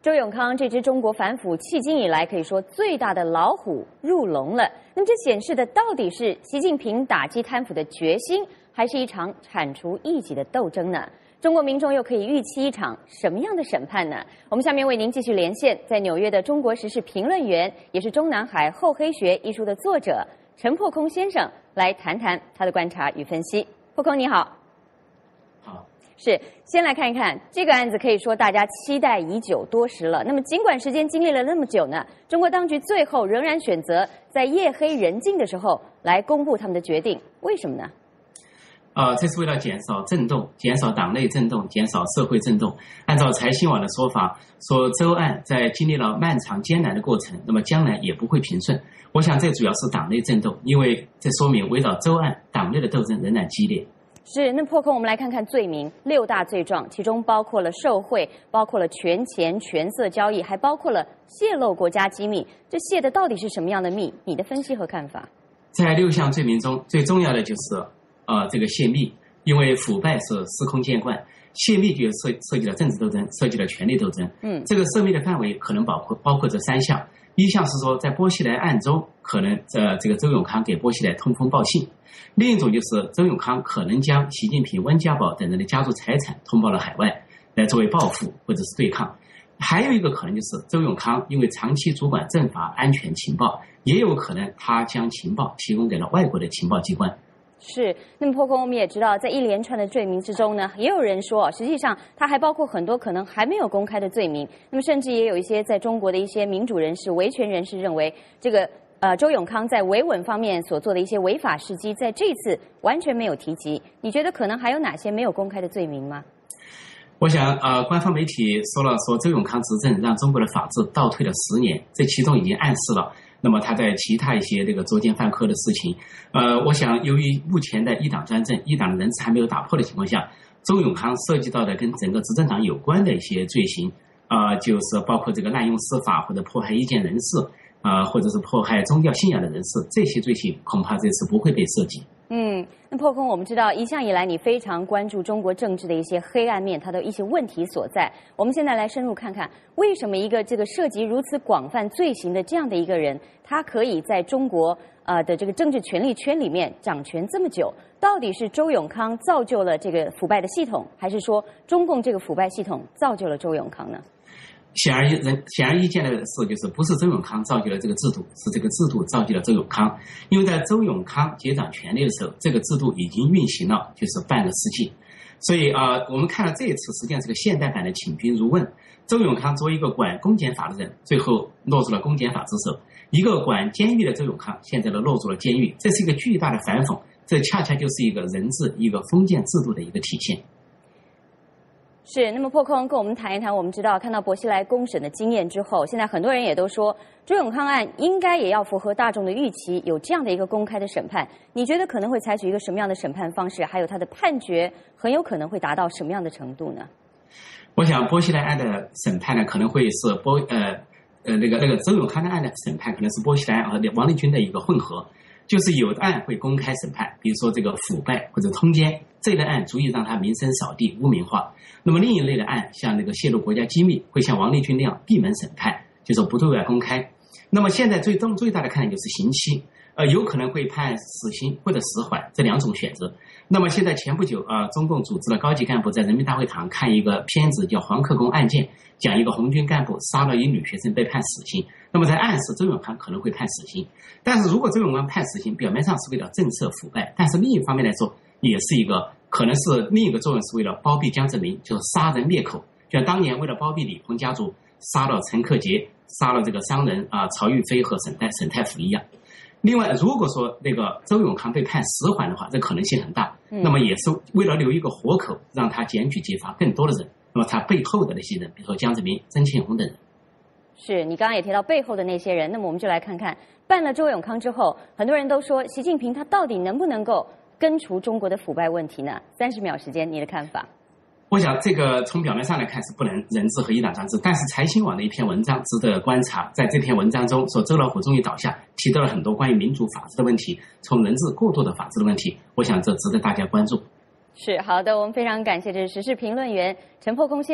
周永康这只中国反腐迄今以来可以说最大的老虎入笼了。那么这显示的到底是习近平打击贪腐的决心，还是一场铲除异己的斗争呢？中国民众又可以预期一场什么样的审判呢？我们下面为您继续连线在纽约的中国时事评论员，也是《中南海厚黑学》一书的作者陈破空先生来谈谈他的观察与分析。破空你好。 好。 是，先来看一看这个案子，可以说大家期待已久多时了。那么，尽管时间经历了那么久呢，中国当局最后仍然选择在夜黑人静的时候来公布他们的决定，为什么呢？ 这是为了减少震动，减少党内震动，减少社会震动。按照财新网的说法，说周案在经历了漫长艰难的过程，那么将来也不会平顺。我想这主要是党内震动，因为这说明围绕周案党内的斗争仍然激烈。 是，那破空我们来看看罪名，6大罪状，其中包括了受贿，包括了权钱、权色交易，还包括了泄露国家机密。这泄的到底是什么样的密？你的分析和看法？ 在6项罪名中，最重要的就是这个泄密，因为腐败是司空见惯，泄密就涉及了政治斗争，涉及了权力斗争。这个涉密的范围可能包括这3项。一项是说，在波西莱案中，可能这个周永康给波西莱通风报信；另一种就是周永康可能将习近平、温家宝等人的家族财产通报了海外，来作为报复或者是对抗。还有一个可能就是周永康因为长期主管政法安全情报，也有可能他将情报提供给了外国的情报机关。 是，那么破空我们也知道，在一连串的罪名之中呢，也有人说，实际上它还包括很多可能还没有公开的罪名。那么甚至也有一些在中国的一些民主人士、维权人士认为，这个周永康在维稳方面所做的一些违法事迹，在这次完全没有提及。你觉得可能还有哪些没有公开的罪名吗？ 我想官方媒体说周永康执政让中国的法治倒退了10年，这其中已经暗示了那么他在其他一些这个作奸犯科的事情。我想由于目前的一党专政，一党的人治还没有打破的情况下，周永康涉及到的跟整个执政党有关的一些罪行，就是包括这个滥用司法或者迫害意见人士，或者是迫害宗教信仰的人士，这些罪行恐怕这次不会被涉及。 那破空我们知道一向以来你非常关注中国政治的一些黑暗面，它的一些问题所在。我们现在来深入看看，为什么一个这个涉及如此广泛罪行的这样的一个人，他可以在中国的这个政治权力圈里面掌权这么久？到底是周永康造就了这个腐败的系统，还是说中共这个腐败系统造就了周永康呢？ 显而易见的是，就是不是周永康造就了这个制度，是这个制度造就了周永康。因为在周永康接掌权力的时候，这个制度已经运行了就是半个世纪。所以我们看到这一次实际上是个现代版的请君入瓮。周永康作为一个管公检法的人，最后落入了公检法之手；一个管监狱的周永康，现在落入了监狱。这是一个巨大的反讽，这恰恰就是一个人治、一个封建制度的一个体现。 是，那么破空跟我们谈一谈，我们知道看到薄熙来公审的经验之后，现在很多人也都说周永康案应该也要符合大众的预期，有这样的一个公开的审判。你觉得可能会采取一个什么样的审判方式？还有他的判决很有可能会达到什么样的程度呢？ 我想薄熙来案的审判呢，可能会是那个周永康的案的审判可能是薄熙来和王立军的一个混合。就是有的案会公开审判，比如说这个腐败或者通奸这类的案，足以让他名声扫地、污名化。那么另一类的案，像那个泄露国家机密，会像王立军那样闭门审判，就是不对外公开。那么现在最大的看点就是刑期，有可能会判死刑或者死缓这2种选择。那么现在前不久中共组织了高级干部在人民大会堂看一个片子叫《黄克功案件》，讲一个红军干部杀了一女学生被判死刑。那么在暗示周永康可能会判死刑，但是如果周永康判死刑，表面上是为了政策腐败，但是另一方面来说，也是一个可能是另一个作用，是为了包庇江泽民，就是杀人灭口，就像当年为了包庇李鹏家族，杀了陈克杰，杀了这个商人曹玉飞和沈太福一样。另外，如果说那个周永康被判死缓的话，这可能性很大。那么也是为了留一个活口，让他检举揭发更多的人。那么他背后的那些人，比如说江泽民、曾庆红等人。 是你刚刚也提到背后的那些人，那么我们就来看看办了周永康之后，很多人都说习近平他到底能不能够根除中国的腐败问题呢？30秒时间，你的看法？ 我想这个从表面上来看是不能人治和一党专制，但是财新网的一篇文章值得观察。在这篇文章中说周老虎终于倒下，提到了很多关于民主法治的问题，从人治过渡的法治的问题，我想这值得大家关注。 是好的，我们非常感谢这是时事评论员陈破空先生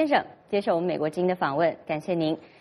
接受我们美国之音的访问，感谢您。